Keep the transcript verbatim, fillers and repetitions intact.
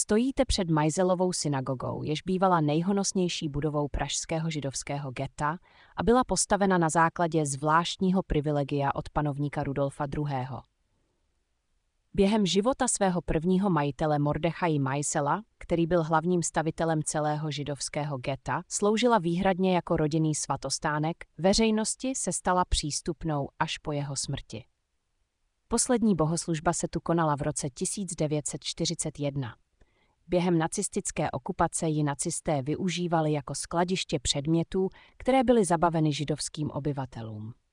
Stojíte před Majzelovou synagogou, jež bývala nejhonosnější budovou pražského židovského getta a byla postavena na základě zvláštního privilegia od panovníka Rudolfa druhého. Během života svého prvního majitele Mordechaji Majsela, který byl hlavním stavitelem celého židovského getta, sloužila výhradně jako rodinný svatostánek, veřejnosti se stala přístupnou až po jeho smrti. Poslední bohoslužba se tu konala v roce tisíc devět set čtyřicet jedna. Během nacistické okupace ji nacisté využívali jako skladiště předmětů, které byly zabaveny židovským obyvatelům.